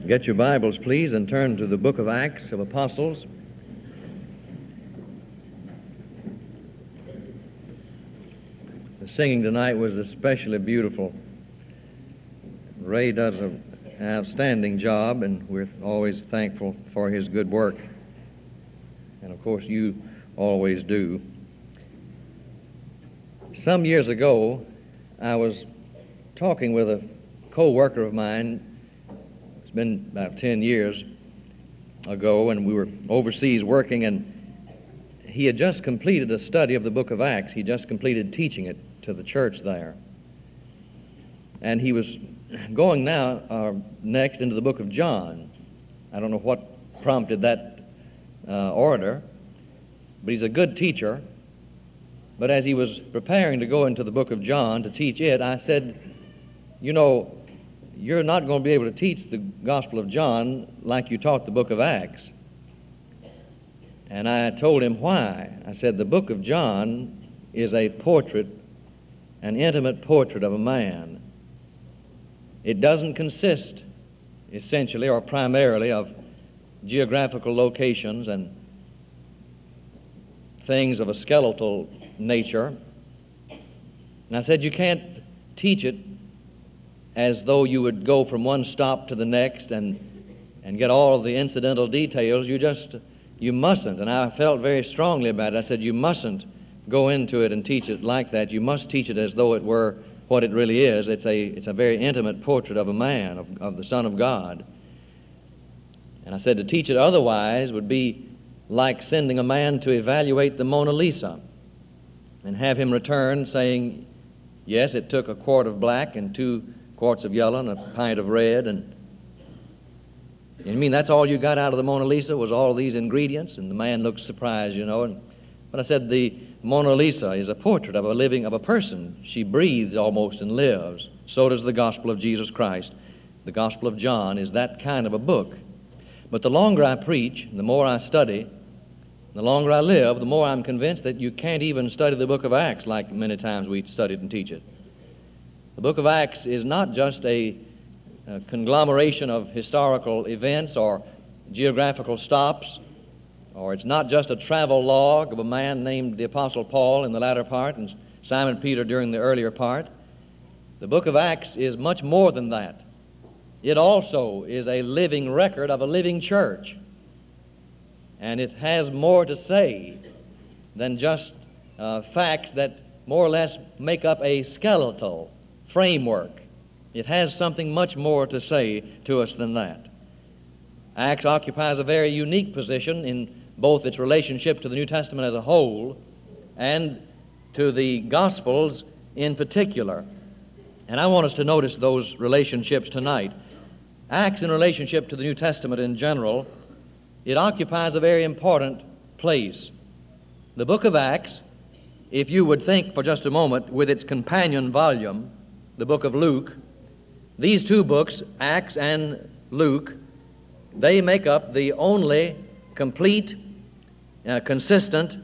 Get your Bibles, please, and turn to the book of Acts of Apostles. The singing tonight was especially beautiful. Ray does an outstanding job, and we're always thankful for his good work. And, of course, you always do. Some years ago, I was talking with a co-worker of mine. It's been about 10 years ago, and we were overseas working, and he had just completed a study of the book of Acts. He just completed teaching it to the church there. And he was going now next into the book of John. I don't know what prompted that order, but he's a good teacher. But as he was preparing to go into the book of John to teach it, I said, you know, you're not going to be able to teach the Gospel of John like you taught the book of Acts. And I told him why. I said, the book of John is a portrait, an intimate portrait of a man. It doesn't consist essentially or primarily of geographical locations and things of a skeletal nature. And I said, you can't teach it as though you would go from one stop to the next and get all of the incidental details. You mustn't. And I felt very strongly about it. I said, you mustn't go into it and teach it like that. You must teach it as though it were what it really is. It's a very intimate portrait of a man, of the Son of God. And I said to teach it otherwise would be like sending a man to evaluate the Mona Lisa and have him return saying, yes, it took a quart of black and 2 quarts of yellow and a pint of red. And you mean that's all you got out of the Mona Lisa was all these ingredients? And the man looked surprised, you know. But I said the Mona Lisa is a portrait of a person. She breathes almost and lives. So does the Gospel of Jesus Christ. The Gospel of John is that kind of a book. But the longer I preach, the more I study, the longer I live, the more I'm convinced that you can't even study the book of Acts like many times we studied and teach it. The book of Acts is not just a conglomeration of historical events or geographical stops, or it's not just a travel log of a man named the Apostle Paul in the latter part and Simon Peter during the earlier part. The book of Acts is much more than that. It also is a living record of a living church, and it has more to say than just facts that more or less make up a skeletal framework. It has something much more to say to us than that. Acts occupies a very unique position in both its relationship to the New Testament as a whole and to the Gospels in particular. And I want us to notice those relationships tonight. Acts in relationship to the New Testament in general, it occupies a very important place. The book of Acts, if you would think for just a moment, with its companion volume, the book of Luke, these 2 books, Acts and Luke, they make up the only complete, consistent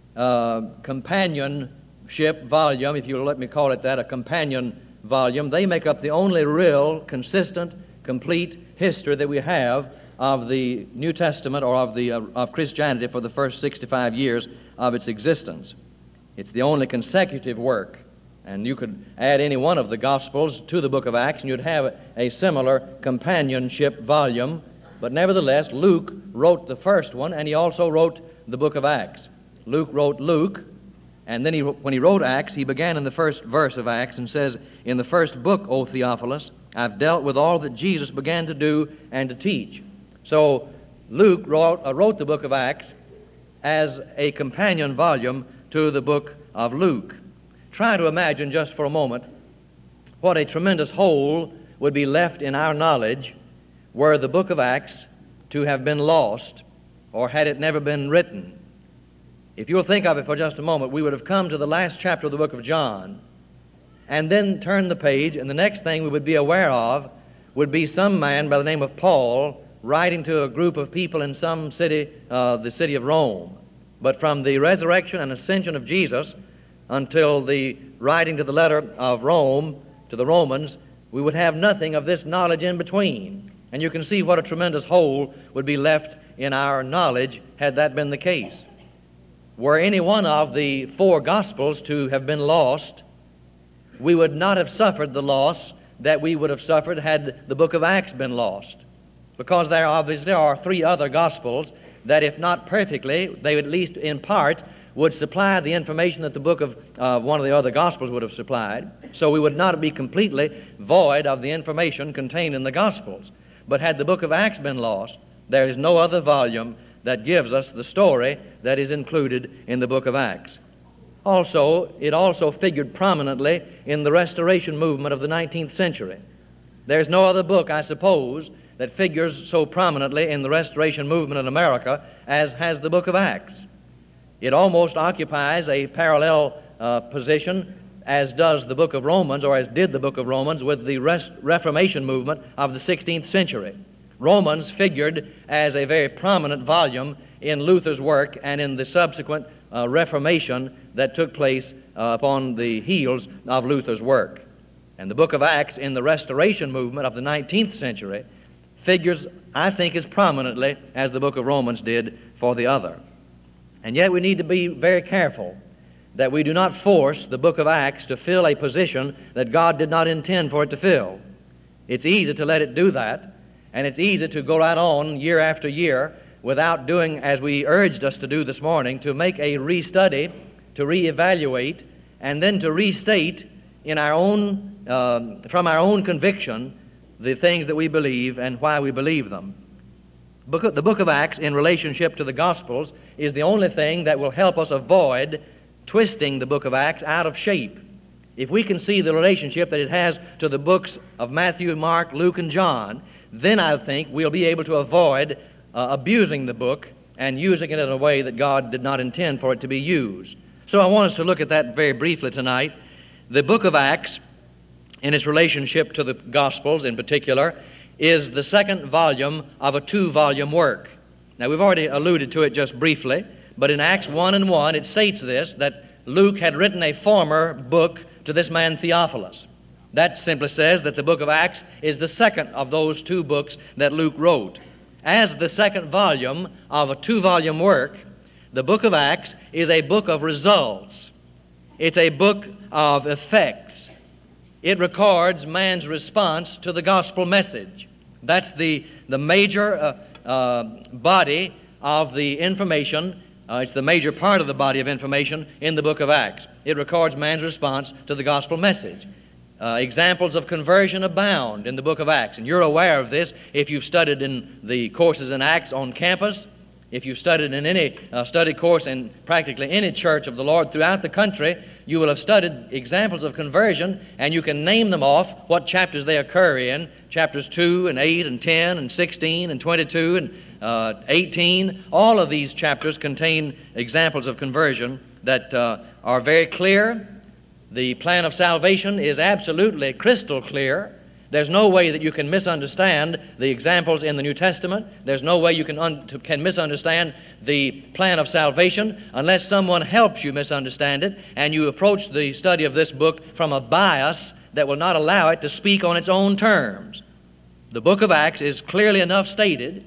companionship volume, if you'll let me call it that, a companion volume. They make up the only real, consistent, complete history that we have of the New Testament or of Christianity for the first 65 years of its existence. It's the only consecutive work. And you could add any one of the Gospels to the book of Acts, and you'd have a similar companionship volume. But nevertheless, Luke wrote the first one, and he also wrote the book of Acts. Luke wrote Luke, and then when he wrote Acts, he began in the first verse of Acts and says, in the first book, O Theophilus, I've dealt with all that Jesus began to do and to teach. So Luke wrote the book of Acts as a companion volume to the book of Luke. Try to imagine just for a moment what a tremendous hole would be left in our knowledge were the book of Acts to have been lost or had it never been written. If you'll think of it for just a moment, we would have come to the last chapter of the book of John and then turn the page, and the next thing we would be aware of would be some man by the name of Paul writing to a group of people in some city, the city of Rome. But from the resurrection and ascension of Jesus until the writing to the letter of Rome to the Romans, we would have nothing of this knowledge in between. And you can see what a tremendous hole would be left in our knowledge had that been the case. Were any one of the four Gospels to have been lost, we would not have suffered the loss that we would have suffered had the book of Acts been lost. Because there obviously are three other Gospels that, if not perfectly, they at least in part would supply the information that the book of one of the other Gospels would have supplied. So we would not be completely void of the information contained in the Gospels. But had the book of Acts been lost, there is no other volume that gives us the story that is included in the book of Acts. Also, it also figured prominently in the Restoration movement of the 19th century. There's no other book, I suppose, that figures so prominently in the Restoration movement in America as has the book of Acts. It almost occupies a parallel position as does the book of Romans, or as did the book of Romans, with the Reformation movement of the 16th century. Romans figured as a very prominent volume in Luther's work and in the subsequent Reformation that took place upon the heels of Luther's work. And the book of Acts in the Restoration movement of the 19th century figures, I think, as prominently as the book of Romans did for the other. And yet we need to be very careful that we do not force the book of Acts to fill a position that God did not intend for it to fill. It's easy to let it do that, and it's easy to go right on year after year without doing as we urged us to do this morning, to make a restudy, to reevaluate, and then to restate in our own, from our own conviction, the things that we believe and why we believe them. The book of Acts, in relationship to the Gospels, is the only thing that will help us avoid twisting the book of Acts out of shape. If we can see the relationship that it has to the books of Matthew, Mark, Luke, and John, then I think we'll be able to avoid abusing the book and using it in a way that God did not intend for it to be used. So I want us to look at that very briefly tonight. The book of Acts, in its relationship to the Gospels in particular, is the second volume of a two-volume work. Now, we've already alluded to it just briefly, but in Acts 1 and 1, it states this, that Luke had written a former book to this man Theophilus. That simply says that the book of Acts is the second of those two books that Luke wrote. As the second volume of a two-volume work, the book of Acts is a book of results. It's a book of effects. It records man's response to the gospel message. That's the major body of the information. It's the major part of the body of information in the book of Acts. It records man's response to the gospel message. Examples of conversion abound in the book of Acts, and you're aware of this if you've studied in the courses in Acts on campus, if you've studied in any study course in practically any church of the Lord throughout the country. You will have studied examples of conversion, and you can name them off what chapters they occur in, chapters 2 and 8 and 10 and 16 and 22 and 18. All of these chapters contain examples of conversion that are very clear. The plan of salvation is absolutely crystal clear. There's no way that you can misunderstand the examples in the New Testament. There's no way you can misunderstand the plan of salvation unless someone helps you misunderstand it, and you approach the study of this book from a bias that will not allow it to speak on its own terms. The book of Acts is clearly enough stated.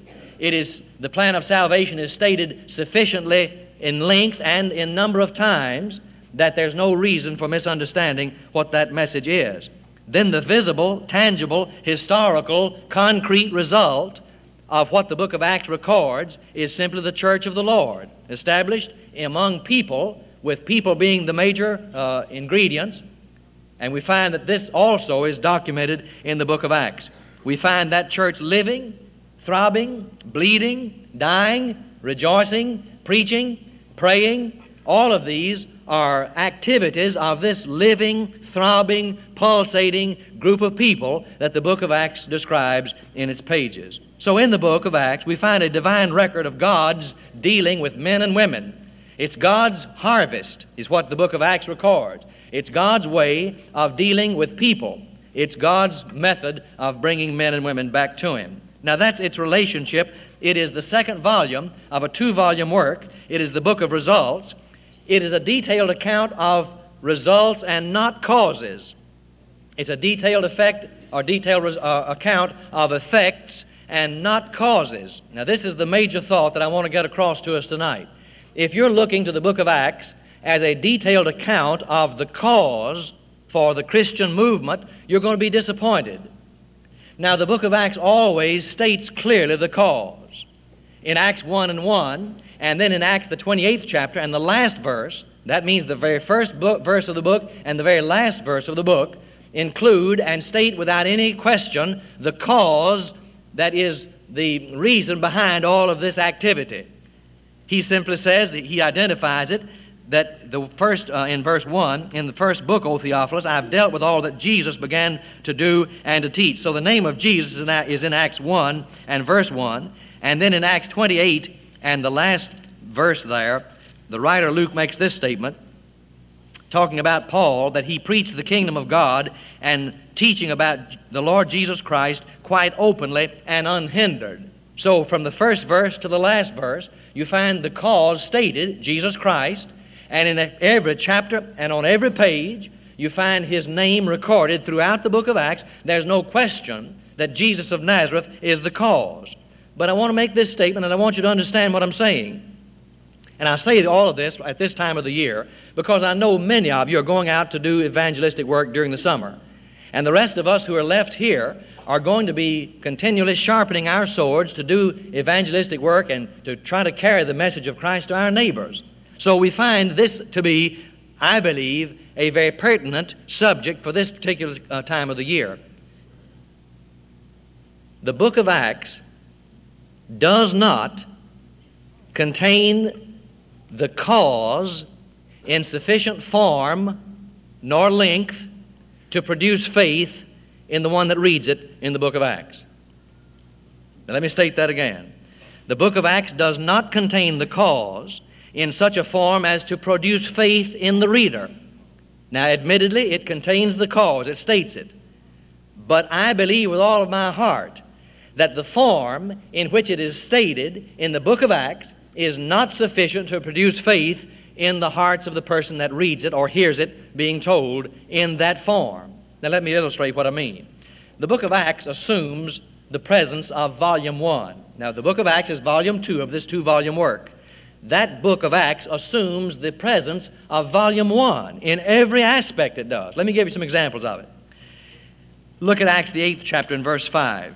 The plan of salvation is stated sufficiently in length and in number of times that there's no reason for misunderstanding what that message is. Then the visible, tangible, historical, concrete result of what the book of Acts records is simply the church of the Lord, established among people, with people being the major ingredients. And we find that this also is documented in the book of Acts. We find that church living, throbbing, bleeding, dying, rejoicing, preaching, praying. All of these are activities of this living, throbbing, pulsating group of people that the book of Acts describes in its pages. So in the book of Acts, we find a divine record of God's dealing with men and women. It's God's harvest is what the book of Acts records. It's God's way of dealing with people. It's God's method of bringing men and women back to Him. Now that's its relationship. It is the second volume of a two-volume work. It is the book of results. It is a detailed account of results and not causes. It's a detailed account of effects and not causes. Now, this is the major thought that I want to get across to us tonight. If you're looking to the book of Acts as a detailed account of the cause for the Christian movement, you're going to be disappointed. Now, the book of Acts always states clearly the cause. In Acts 1:1, and then in Acts the 28th chapter and the last verse, that means the very first verse of the book and the very last verse of the book, include and state without any question the cause that is the reason behind all of this activity. He simply says, he identifies it, that the first, in verse 1, in the first book, O Theophilus, I've dealt with all that Jesus began to do and to teach. So the name of Jesus is in Acts 1 and verse 1. And then in Acts 28 and the last verse there, the writer Luke makes this statement, talking about Paul, that he preached the kingdom of God and teaching about the Lord Jesus Christ quite openly and unhindered. So from the first verse to the last verse, you find the cause stated, Jesus Christ, and in every chapter and on every page, you find his name recorded throughout the book of Acts. There's no question that Jesus of Nazareth is the cause. But I want to make this statement, and I want you to understand what I'm saying. And I say all of this at this time of the year because I know many of you are going out to do evangelistic work during the summer. And the rest of us who are left here are going to be continually sharpening our swords to do evangelistic work and to try to carry the message of Christ to our neighbors. So we find this to be, I believe, a very pertinent subject for this particular time of the year. The book of Acts does not contain the cause in sufficient form nor length to produce faith in the one that reads it in the book of Acts. Now let me state that again. The book of Acts does not contain the cause in such a form as to produce faith in the reader. Now admittedly, it contains the cause, it states it. But I believe with all of my heart that the form in which it is stated in the book of Acts is not sufficient to produce faith in the hearts of the person that reads it or hears it being told in that form. Now let me illustrate what I mean. The book of Acts assumes the presence of volume 1. Now the book of Acts is volume 2 of this 2-volume work. That book of Acts assumes the presence of volume 1 in every aspect it does. Let me give you some examples of it. Look at Acts the 8th chapter and verse 5.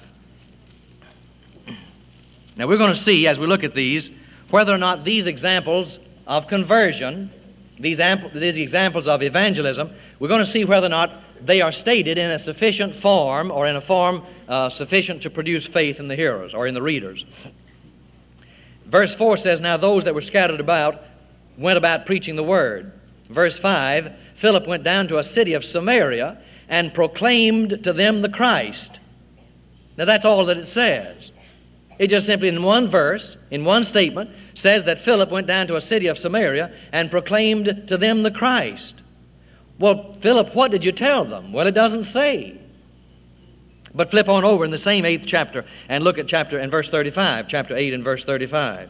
Now we're going to see as we look at these whether or not these examples of conversion, these examples of evangelism, we're going to see whether or not they are stated in a sufficient form or in a form sufficient to produce faith in the hearers or in the readers. Verse 4 says, now those that were scattered about went about preaching the word. Verse 5, Philip went down to a city of Samaria and proclaimed to them the Christ. Now that's all that it says. It just simply in one verse, in one statement, says that Philip went down to a city of Samaria and proclaimed to them the Christ. Well, Philip, what did you tell them? Well, it doesn't say. But flip on over in the same 8th chapter and look at chapter and verse 35, chapter 8 and verse 35.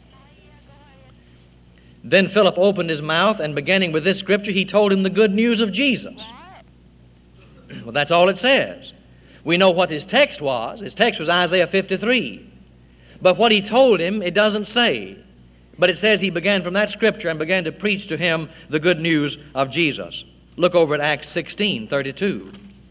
Then Philip opened his mouth and beginning with this scripture, he told him the good news of Jesus. Well, that's all it says. We know what his text was. His text was Isaiah 53. But what he told him, it doesn't say. But it says he began from that scripture and began to preach to him the good news of Jesus. Look over at Acts 16:32.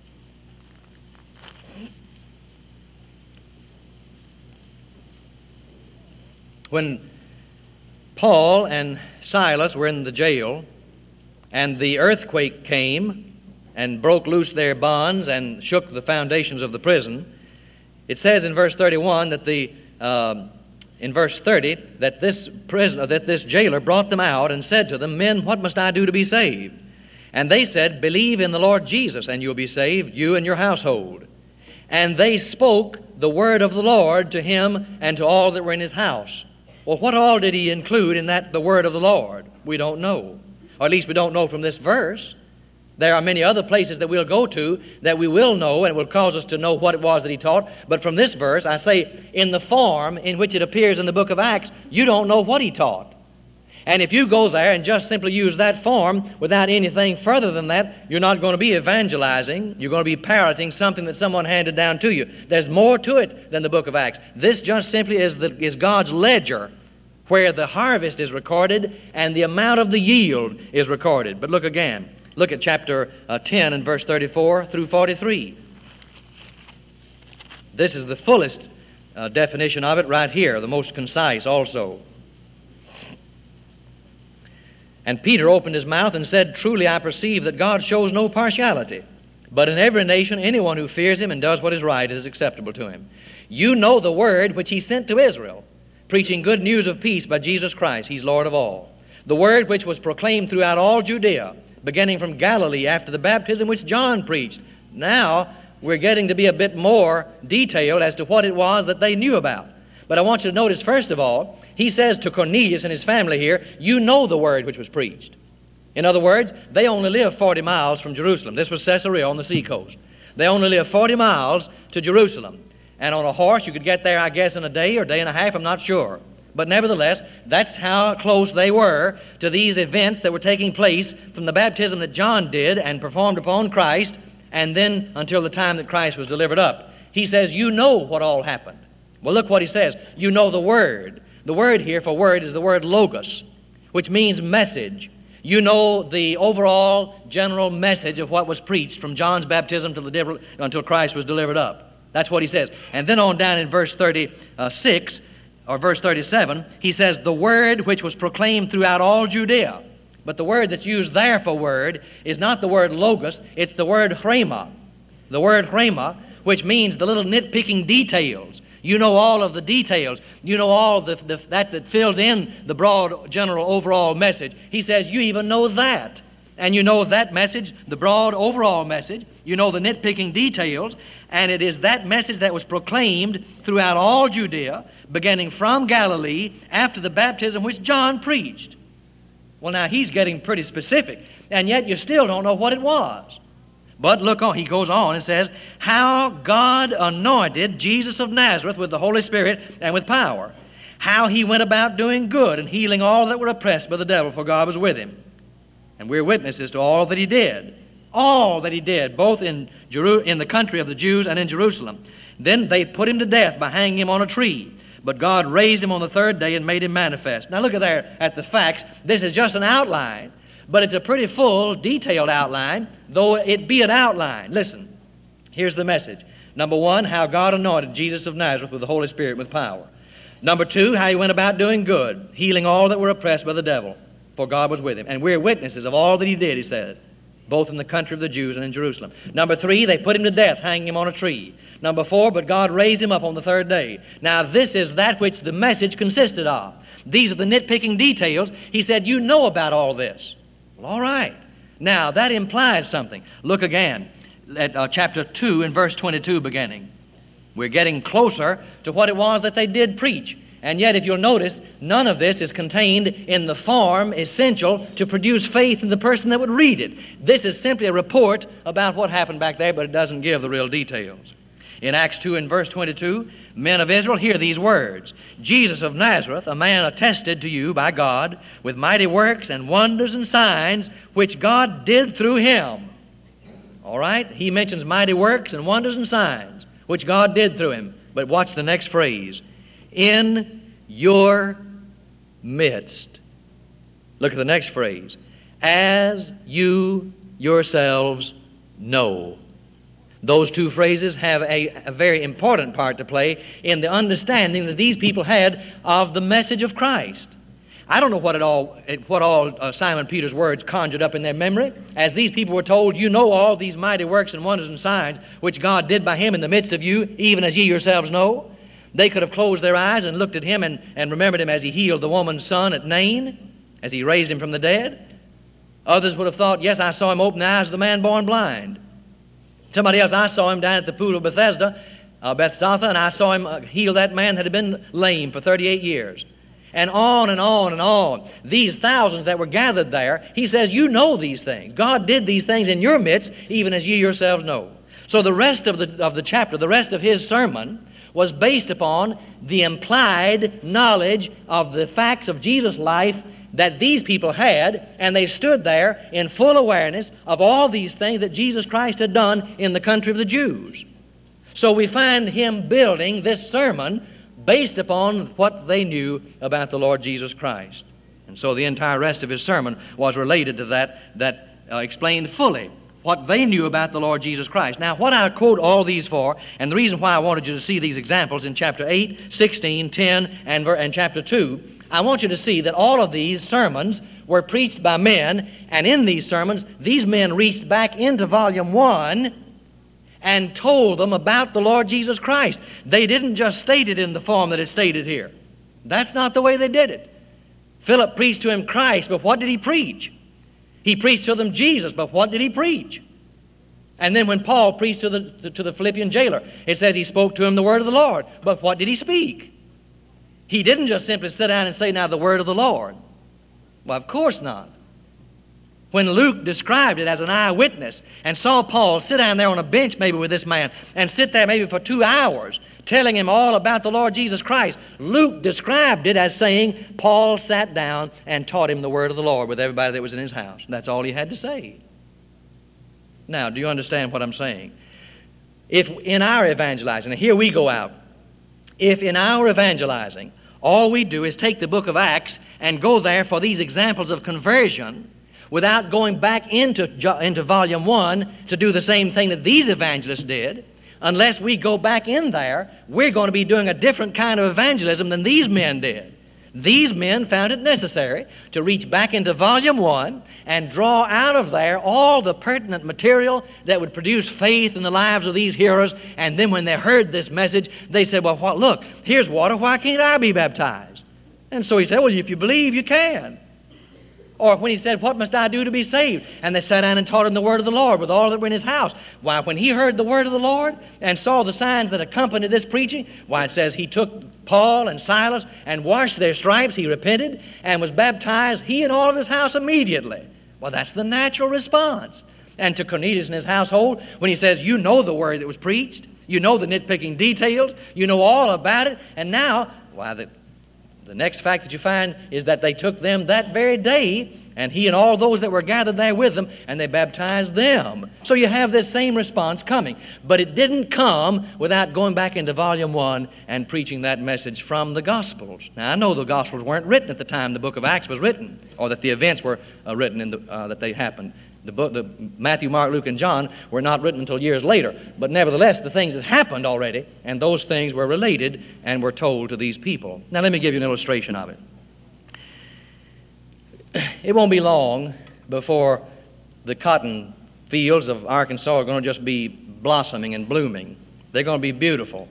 When Paul and Silas were in the jail and the earthquake came and broke loose their bonds and shook the foundations of the prison, it says in verse 31 that in verse 30 that this jailer brought them out and said to them, men, what must I do to be saved? And they said, believe in the Lord Jesus and you'll be saved, you and your household. And they spoke the word of the Lord to him and to all that were in his house. Well, what all did he include in that, the word of the Lord? We don't know. Or at least we don't know from this verse. There are many other places that we'll go to that we will know and will cause us to know what it was that he taught. But from this verse, I say, in the form in which it appears in the book of Acts, you don't know what he taught. And if you go there and just simply use that form without anything further than that, you're not going to be evangelizing. You're going to be parroting something that someone handed down to you. There's more to it than the book of Acts. This just simply is God's ledger where the harvest is recorded and the amount of the yield is recorded. But look again. Look at chapter 10 and verse 34 through 43. This is the fullest definition of it right here, the most concise also. And Peter opened his mouth and said, "Truly I perceive that God shows no partiality, but in every nation anyone who fears him and does what is right is acceptable to him. You know the word which he sent to Israel, preaching good news of peace by Jesus Christ. He's Lord of all. The word which was proclaimed throughout all Judea, beginning from Galilee after the baptism which John preached." Now we're getting to be a bit more detailed as to what it was that they knew about. But I want you to notice, first of all, he says to Cornelius and his family here, "You know the word which was preached." In other words, they only live 40 miles from Jerusalem. This was Caesarea on the seacoast. They only live 40 miles to Jerusalem. And on a horse, you could get there, I guess, in a day or day and a half, I'm not sure. But nevertheless, that's how close they were to these events that were taking place from the baptism that John did and performed upon Christ, and then until the time that Christ was delivered up. He says, you know what all happened. Well, look what he says. You know the word. The word here for word is the word logos, which means message. You know the overall general message of what was preached from John's baptism until Christ was delivered up. That's what he says. And then on down in verse 36 or verse 37, he says, the word which was proclaimed throughout all Judea. But the word that's used there for word is not the word logos, it's the word rhema. The word rhema, which means the little nitpicking details. You know all of the details. You know all that fills in the broad, general, overall message. He says, you even know that. And you know that message, the broad, overall message. You know the nitpicking details. And it is that message that was proclaimed throughout all Judea, beginning from Galilee, after the baptism which John preached. Well, now, he's getting pretty specific. And yet you still don't know what it was. But look on, he goes on and says, how God anointed Jesus of Nazareth with the Holy Spirit and with power. How he went about doing good and healing all that were oppressed by the devil, for God was with him. And we're witnesses to all that he did. All that he did, both in the country of the Jews and in Jerusalem. Then they put him to death by hanging him on a tree. But God raised him on the third day and made him manifest. Now look at there at the facts. This is just an outline. But it's a pretty full, detailed outline, though it be an outline. Listen, here's the message. Number one, how God anointed Jesus of Nazareth with the Holy Spirit with power. Number two, how he went about doing good, healing all that were oppressed by the devil, for God was with him. And we're witnesses of all that he did, he said, both in the country of the Jews and in Jerusalem. Number three, they put him to death, hanging him on a tree. Number four, but God raised him up on the third day. Now this is that which the message consisted of. These are the nitpicking details. He said, you know about all this. All right. Now, that implies something. Look again at chapter 2 and verse 22 beginning. We're getting closer to what it was that they did preach. And yet, if you'll notice, none of this is contained in the form essential to produce faith in the person that would read it. This is simply a report about what happened back there, but it doesn't give the real details. In Acts 2 and verse 22, men of Israel, hear these words. Jesus of Nazareth, a man attested to you by God with mighty works and wonders and signs, which God did through him. All right? He mentions mighty works and wonders and signs, which God did through him. But watch the next phrase. In your midst. Look at the next phrase. As you yourselves know. Those two phrases have a very important part to play in the understanding that these people had of the message of Christ. I don't know what all Simon Peter's words conjured up in their memory. As these people were told, you know all these mighty works and wonders and signs which God did by him in the midst of you, even as ye yourselves know. They could have closed their eyes and looked at him and remembered him as he healed the woman's son at Nain, as he raised him from the dead. Others would have thought, yes, I saw him open the eyes of the man born blind. Somebody else, I saw him down at the pool of Bethesda, Bethzatha, and I saw him heal that man that had been lame for 38 years. And on and on and on. These thousands that were gathered there, he says, you know these things. God did these things in your midst, even as ye yourselves know. So the rest of the chapter, the rest of his sermon, was based upon the implied knowledge of the facts of Jesus' life that these people had, and they stood there in full awareness of all these things that Jesus Christ had done in the country of the Jews. So we find him building this sermon based upon what they knew about the Lord Jesus Christ. And so the entire rest of his sermon was related to that explained fully what they knew about the Lord Jesus Christ. Now, what I quote all these for, and the reason why I wanted you to see these examples in chapter 8, 16, 10, and chapter 2, I want you to see that all of these sermons were preached by men, and in these sermons, these men reached back into volume 1 and told them about the Lord Jesus Christ. They didn't just state it in the form that it's stated here. That's not the way they did it. Philip preached to him Christ, but what did he preach? He preached to them Jesus, but what did he preach? And then when Paul preached to the Philippian jailer, it says he spoke to him the word of the Lord, but what did he speak? He didn't just simply sit down and say, now the word of the Lord. Well, of course not. When Luke described it as an eyewitness and saw Paul sit down there on a bench maybe with this man and sit there maybe for 2 hours telling him all about the Lord Jesus Christ, Luke described it as saying Paul sat down and taught him the word of the Lord with everybody that was in his house. That's all he had to say. Now, do you understand what I'm saying? If in our evangelizing, and here we go out, if in our evangelizing all we do is take the book of Acts and go there for these examples of conversion without going back into volume 1 to do the same thing that these evangelists did, unless we go back in there, we're going to be doing a different kind of evangelism than these men did. These men found it necessary to reach back into volume 1 and draw out of there all the pertinent material that would produce faith in the lives of these hearers. And then when they heard this message, they said, well, look, here's water. Why can't I be baptized? And so he said, well, if you believe, you can. Or when he said, what must I do to be saved? And they sat down and taught him the word of the Lord with all that were in his house. Why, when he heard the word of the Lord and saw the signs that accompanied this preaching, why, it says he took Paul and Silas and washed their stripes. He repented and was baptized, he and all of his house immediately. Well, that's the natural response. And to Cornelius and his household, when he says, you know the word that was preached, you know the nitpicking details, you know all about it, and now, why, the next fact that you find is that they took them that very day, and he and all those that were gathered there with them, and they baptized them. So you have this same response coming. But it didn't come without going back into volume 1 and preaching that message from the Gospels. Now, I know the Gospels weren't written at the time the book of Acts was written, or that the events were written that they happened. The Matthew, Mark, Luke, and John were not written until years later. But nevertheless, the things that happened already, and those things were related and were told to these people. Now, let me give you an illustration of it. It won't be long before the cotton fields of Arkansas are going to just be blossoming and blooming. They're going to be beautiful.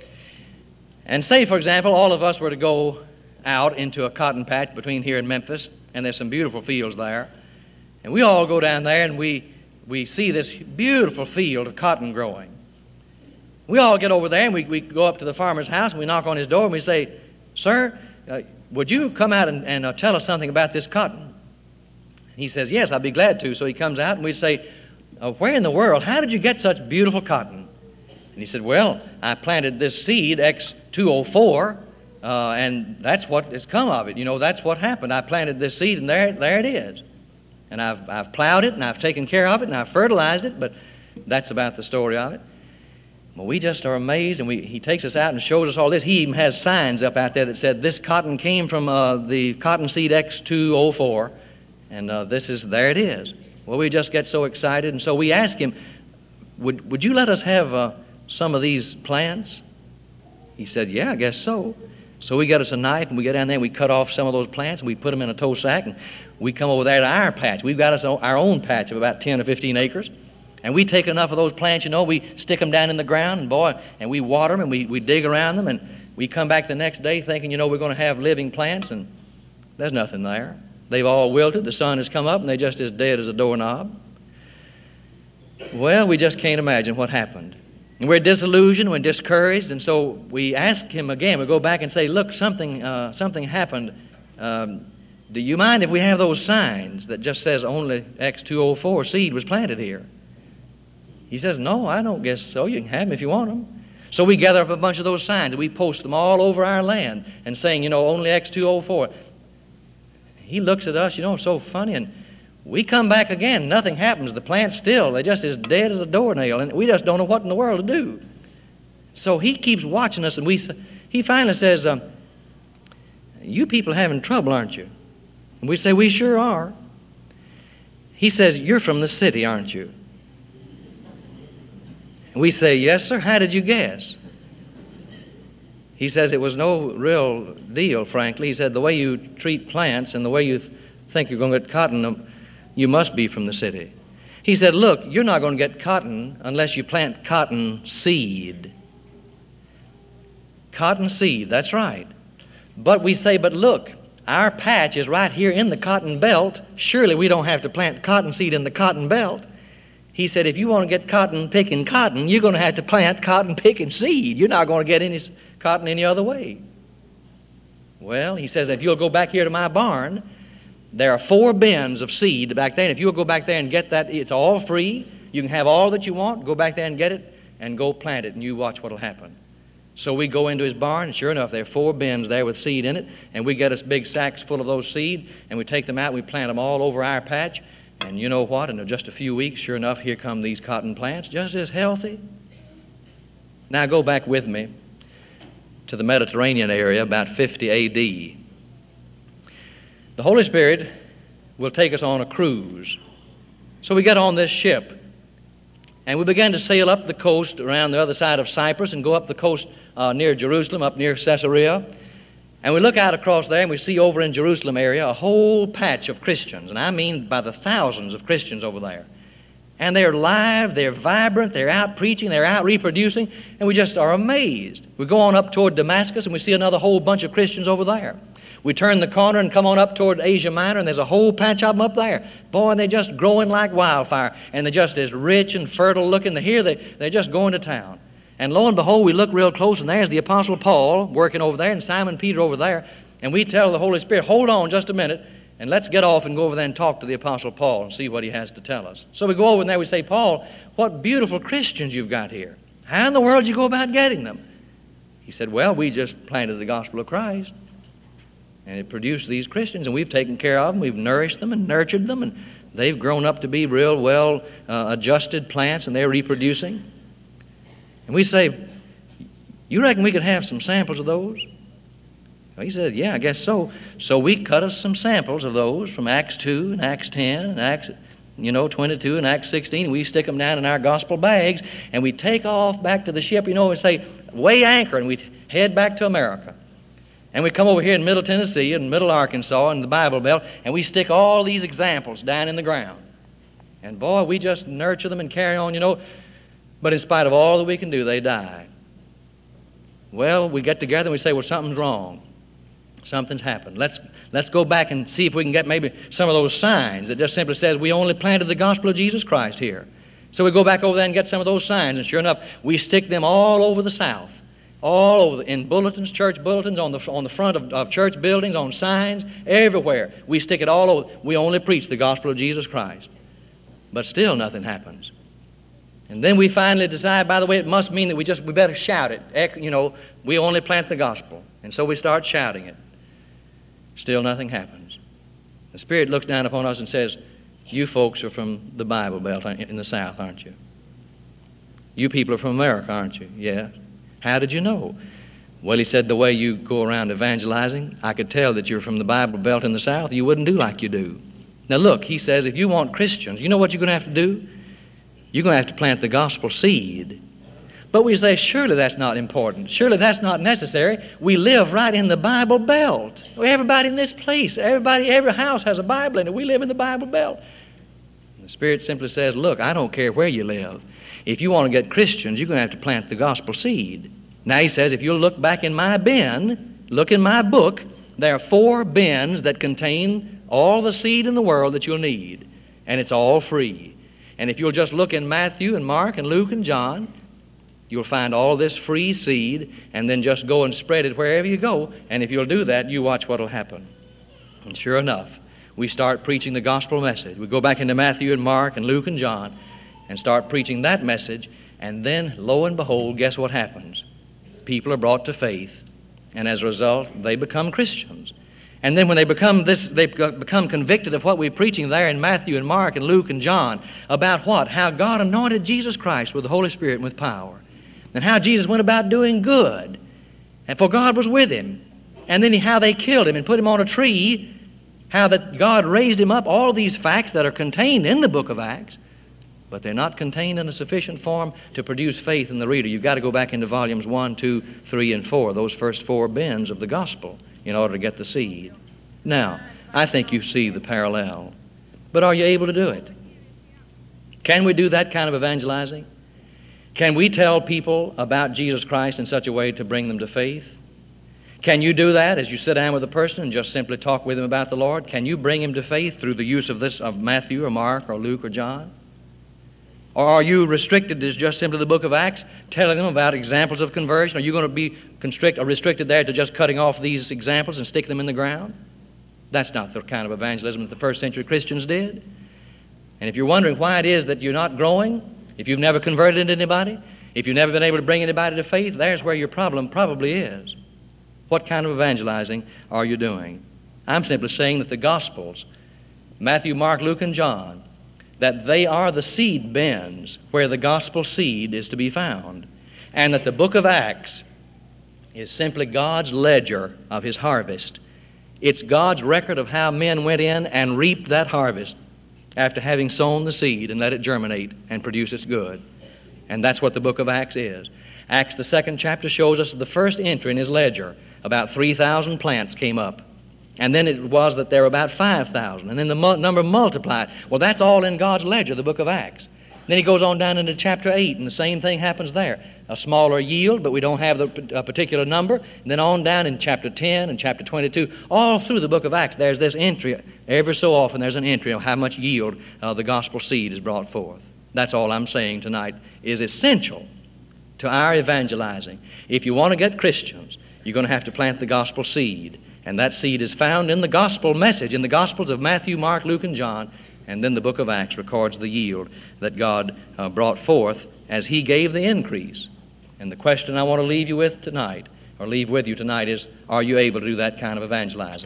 And say, for example, all of us were to go out into a cotton patch between here and Memphis, and there's some beautiful fields there. And we all go down there and we see this beautiful field of cotton growing. We all get over there and we go up to the farmer's house and we knock on his door and we say, sir, would you come out and tell us something about this cotton? He says, yes, I'd be glad to. So he comes out and we say, where in the world, how did you get such beautiful cotton? And he said, well, I planted this seed, X204, and that's what has come of it. You know, that's what happened. I planted this seed and there it is. And I've plowed it and I've taken care of it and I've fertilized it, but that's about the story of it. Well, we just are amazed, and he takes us out and shows us all this. He even has signs up out there that said this cotton came from the cotton seed X204, and there it is. Well, we just get so excited, and so we ask him, would you let us have some of these plants? He said, yeah, I guess so. So we got us a knife, and we go down there and we cut off some of those plants, and we put them in a tow sack, and we come over there to our patch. We've got us our own patch of about 10 or 15 acres. And we take enough of those plants, we stick them down in the ground, and we water them, and we dig around them, and we come back the next day thinking, we're going to have living plants, and there's nothing there. They've all wilted, the sun has come up, and they're just as dead as a doorknob. Well, we just can't imagine what happened. And we're disillusioned, we're discouraged, and so we ask him again. We go back and say, look, something happened. Do you mind if we have those signs that just says only X204 seed was planted here? He says, no, I don't guess so. You can have them if you want them. So we gather up a bunch of those signs and we post them all over our land and saying, only X204. he looks at us, so funny, and we come back again. Nothing happens. The plant's still. They're just as dead as a doornail, and we just don't know what in the world to do. So he keeps watching us, and he finally says, you people are having trouble, aren't you? And we say, we sure are. He says, you're from the city, aren't you? And we say, yes, sir. How did you guess? He says, it was no real deal, frankly. He said, the way you treat plants and the way you think you're going to get cotton, you must be from the city. He said, look, you're not going to get cotton unless you plant cotton seed. Cotton seed, that's right. But we say, but look, our patch is right here in the cotton belt. Surely we don't have to plant cotton seed in the cotton belt. He said, if you want to get cotton picking cotton, you're going to have to plant cotton picking seed. You're not going to get any cotton any other way. Well, he says, if you'll go back here to my barn, there are 4 bins of seed back there. And if you'll go back there and get that, it's all free. You can have all that you want. Go back there and get it and go plant it, and you watch what will happen. So we go into his barn, and sure enough, there are 4 bins there with seed in it, and we get us big sacks full of those seed, and we take them out, we plant them all over our patch, and you know what? In just a few weeks, sure enough, here come these cotton plants, just as healthy. Now go back with me to the Mediterranean area, about 50 A.D. The Holy Spirit will take us on a cruise. So we get on this ship, and we began to sail up the coast around the other side of Cyprus and go up the coast near Jerusalem, up near Caesarea. And we look out across there and we see over in Jerusalem area a whole patch of Christians. And I mean by the thousands of Christians over there. And they're live, they're vibrant, they're out preaching, they're out reproducing, and we just are amazed. We go on up toward Damascus and we see another whole bunch of Christians over there. We turn the corner and come on up toward Asia Minor, and there's a whole patch of them up there. Boy, they're just growing like wildfire, and they're just as rich and fertile looking. They're just going to town. And lo and behold, we look real close, and there's the Apostle Paul working over there and Simon Peter over there, and we tell the Holy Spirit, hold on just a minute, and let's get off and go over there and talk to the Apostle Paul and see what he has to tell us. So we go over there, we say, Paul, what beautiful Christians you've got here. How in the world did you go about getting them? He said, well, we just planted the gospel of Christ. And it produced these Christians, and we've taken care of them. We've nourished them and nurtured them, and they've grown up to be real well adjusted plants, and they're reproducing. And we say, you reckon we could have some samples of those? Well, he said, yeah, I guess so. So we cut us some samples of those from Acts 2 and Acts 10 and Acts 22 and Acts 16. And we stick them down in our gospel bags, and we take off back to the ship, and say, weigh anchor, and we head back to America. And we come over here in Middle Tennessee and Middle Arkansas and the Bible Belt, and we stick all these examples down in the ground. And boy, we just nurture them and carry on, But in spite of all that we can do, they die. Well, we get together and we say, well, something's wrong. Something's happened. Let's go back and see if we can get maybe some of those signs that just simply says we only planted the gospel of Jesus Christ here. So we go back over there and get some of those signs, and sure enough, we stick them all over the South. All over, in bulletins, church bulletins, on the front of church buildings, on signs, everywhere. We stick it all over. We only preach the gospel of Jesus Christ. But still nothing happens. And then we finally decide, by the way, it must mean that we better shout it. We only plant the gospel. And so we start shouting it. Still nothing happens. The Spirit looks down upon us and says, you folks are from the Bible Belt in the South, aren't you? You people are from America, aren't you? Yeah. How did you know? Well, he said, the way you go around evangelizing, I could tell that you're from the Bible Belt in the South. You wouldn't do like you do. Now look, he says, if you want Christians, you know what you're going to have to do? You're going to have to plant the gospel seed. But we say, surely that's not important. Surely that's not necessary. We live right in the Bible Belt. Everybody in this place, every house has a Bible in it. We live in the Bible Belt. And the Spirit simply says, look, I don't care where you live. If you want to get Christians, you're going to have to plant the gospel seed. Now he says, if you'll look back in my bin, look in my book, there are 4 bins that contain all the seed in the world that you'll need. And it's all free. And if you'll just look in Matthew and Mark and Luke and John, you'll find all this free seed, and then just go and spread it wherever you go. And if you'll do that, you watch what will happen. And sure enough, we start preaching the gospel message. We go back into Matthew and Mark and Luke and John and start preaching that message, and then, lo and behold, guess what happens? People are brought to faith, and as a result, they become Christians. And then when they become convicted of what we're preaching there in Matthew and Mark and Luke and John about what? How God anointed Jesus Christ with the Holy Spirit and with power. And how Jesus went about doing good. And for God was with him. And then how they killed him and put him on a tree. How that God raised him up. All these facts that are contained in the book of Acts. But they're not contained in a sufficient form to produce faith in the reader. You've got to go back into volumes 1, 2, 3, and 4. Those first 4 bins of the gospel in order to get the seed. Now, I think you see the parallel. But are you able to do it? Can we do that kind of evangelizing? Can we tell people about Jesus Christ in such a way to bring them to faith? Can you do that as you sit down with a person and just simply talk with him about the Lord? Can you bring him to faith through the use of Matthew or Mark or Luke or John? Or are you restricted as just simply the book of Acts, telling them about examples of conversion? Are you going to be restricted there to just cutting off these examples and stick them in the ground? That's not the kind of evangelism that the first century Christians did. And if you're wondering why it is that you're not growing, if you've never converted anybody, if you've never been able to bring anybody to faith, there's where your problem probably is. What kind of evangelizing are you doing? I'm simply saying that the Gospels, Matthew, Mark, Luke, and John, that they are the seed bins where the gospel seed is to be found, and that the book of Acts is simply God's ledger of his harvest. It's God's record of how men went in and reaped that harvest after having sown the seed and let it germinate and produce its good. And that's what the book of Acts is. Acts, the 2nd chapter, shows us the first entry in his ledger. About 3,000 plants came up. And then it was that there were about 5,000. And then the number multiplied. Well, that's all in God's ledger, the book of Acts. Then he goes on down into chapter 8, and the same thing happens there. A smaller yield, but we don't have a particular number. And then on down in chapter 10 and chapter 22, all through the book of Acts, there's this entry. Every so often there's an entry of how much yield the gospel seed is brought forth. That's all I'm saying tonight is essential to our evangelizing. If you want to get Christians, you're going to have to plant the gospel seed. And that seed is found in the gospel message, in the Gospels of Matthew, Mark, Luke, and John. And then the book of Acts records the yield that God brought forth as he gave the increase. And the question I want to leave you with tonight, or leave with you tonight, is, are you able to do that kind of evangelizing?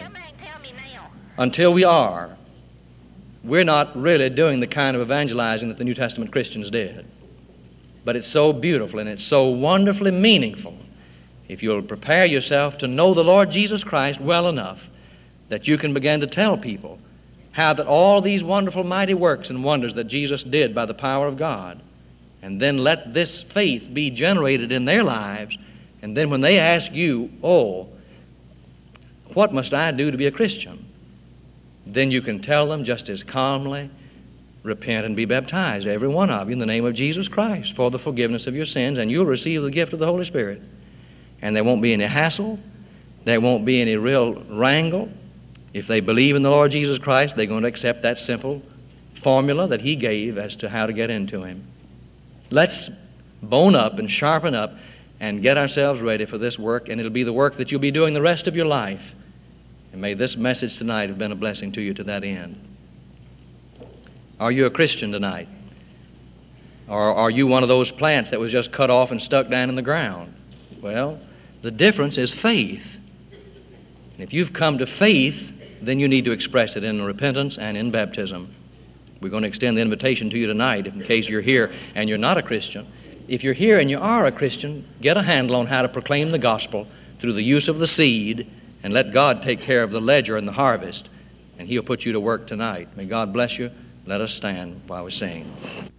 Until we are, we're not really doing the kind of evangelizing that the New Testament Christians did. But it's so beautiful and it's so wonderfully meaningful. If you'll prepare yourself to know the Lord Jesus Christ well enough that you can begin to tell people how that all these wonderful mighty works and wonders that Jesus did by the power of God, and then let this faith be generated in their lives, and then when they ask you, oh, what must I do to be a Christian? Then you can tell them just as calmly, repent and be baptized, every one of you, in the name of Jesus Christ for the forgiveness of your sins, and you'll receive the gift of the Holy Spirit. And there won't be any hassle. There won't be any real wrangle. If they believe in the Lord Jesus Christ, they're going to accept that simple formula that he gave as to how to get into him. Let's bone up and sharpen up and get ourselves ready for this work, and it'll be the work that you'll be doing the rest of your life. And may this message tonight have been a blessing to you to that end. Are you a Christian tonight? Or are you one of those plants that was just cut off and stuck down in the ground? Well, the difference is faith. And if you've come to faith, then you need to express it in repentance and in baptism. We're going to extend the invitation to you tonight, in case you're here and you're not a Christian. If you're here and you are a Christian, get a handle on how to proclaim the gospel through the use of the seed, and let God take care of the ledger and the harvest, and he'll put you to work tonight. May God bless you. Let us stand while we sing.